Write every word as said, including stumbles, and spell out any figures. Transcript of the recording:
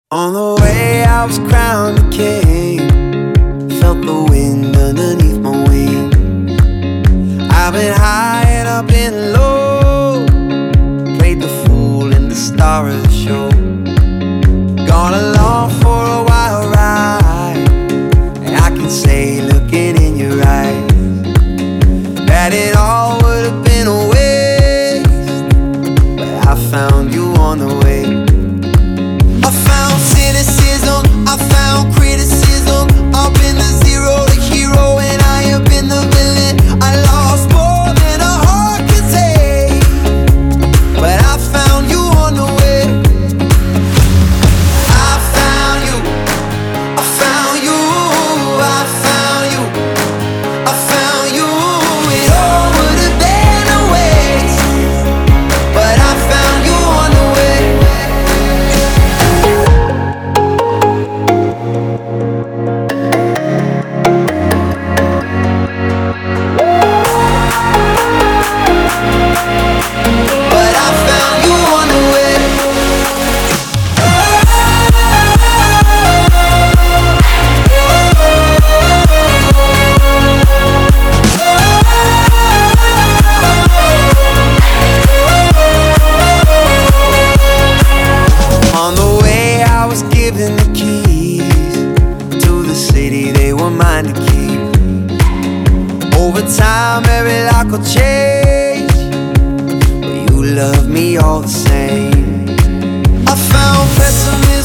On the way I was crowned a king, felt the wind underneath my wing. I've been high and I've been low, played the fool and the star of the show. Gone along for a wild ride, and I can say looking in your eyes that it all would have been a waste, but I found you on the way. I found cynicism, I found criticism. I've been the zero, the hero, and I have been the villain. I lost more than a heart can take, but I found you on the way. I found you, I found you, I found you, I found you. It all would have been a waste, but I found you on the way. But I found you on the way. On the way I was given the keys to the city, they were mine to keep. Over time every lock will change, but you love me all the same. I found pessimism